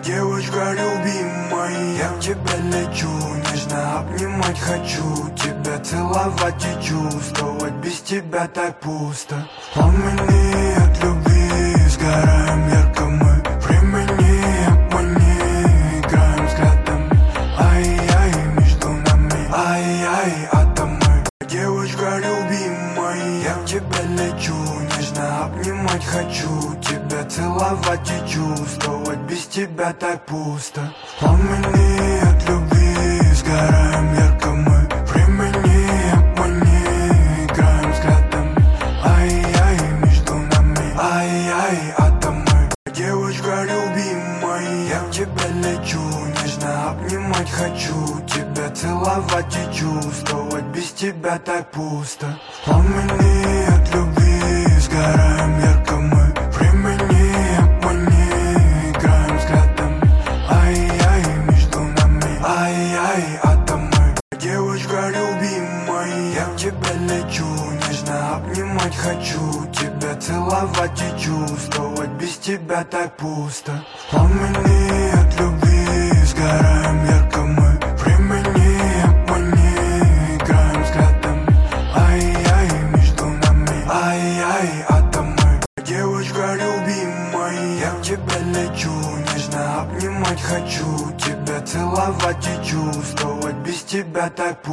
Девочка любимая, я к тебе лечу, нежно обнимать хочу, тебя целовать и чувствовать, без тебя так пусто. Пламени от любви, сгораем ярко мы, времени обмани, играем взглядами. Ай-яй, между нами, ай-яй, атомы. Девочка любимая, я к тебе лечу, нежно обнимать хочу, тебя целовать и чувствовать, без тебя так пусто. Пламени от любви, сгораем ярко мы, времени обмани, играем взглядами. Ай-яй, между нами, ай-яй, атомы. Девочка любимая, я к тебе лечу, нежно обнимать хочу, тебя целовать и чувствовать, без тебя так пусто. Пламени от любви, сгораем ярко мы, времени обмани, играем взглядами. Ай-яй, между нами, ай-яй, атомы. Девочка любимая, я к тебе лечу, нежно обнимать хочу, тебя целовать и чувствовать, без тебя так пусто. Пламени от любви, сгораем ярко мы, времени обмани, играем взглядами. Ай-яй, между нами, ай-яй, атомы. Девочка любимая, я к тебе лечу, нежно обнимать хочу, тебя целовать и чувствовать, без тебя так пусто.